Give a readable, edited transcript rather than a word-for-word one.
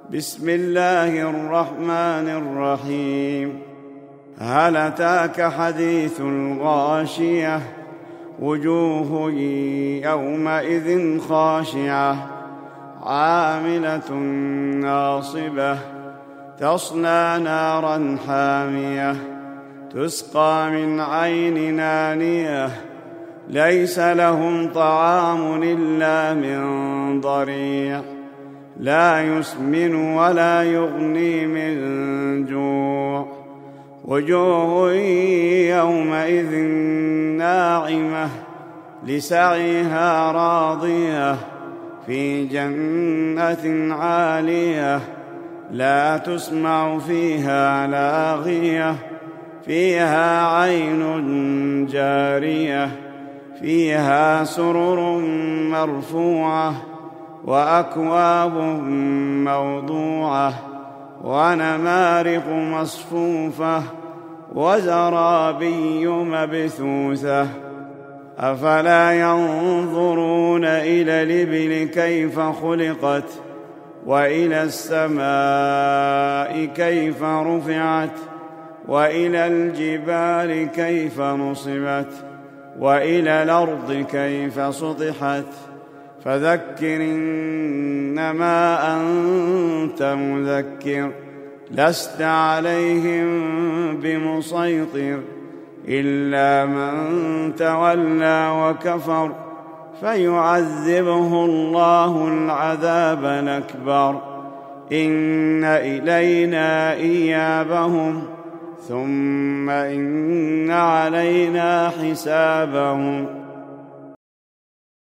بسم الله الرحمن الرحيم. هل أتاك حديث الغاشية؟ وجوه يومئذ خاشعة عاملة ناصبة تصلى نارا حامية تسقى من عين نانية ليس لهم طعام إلا من ضريع لا يسمن ولا يغني من جوع. وجوه يومئذ ناعمة لسعيها راضية في جنة عالية لا تسمع فيها لاغية فيها عين جارية فيها سرر مرفوعة وأكواب موضوعة ونمارق مصفوفة وزرابي مبثوثة. أفلا ينظرون إلى الإبل كيف خلقت وإلى السماء كيف رفعت وإلى الجبال كيف نصبت وإلى الأرض كيف سطحت. فذكر إنما أنت مذكر لست عليهم بمسيطر إلا من تولى وكفر فيعذبه الله العذاب الأكبر. إن إلينا إيابهم ثم إن علينا حسابهم.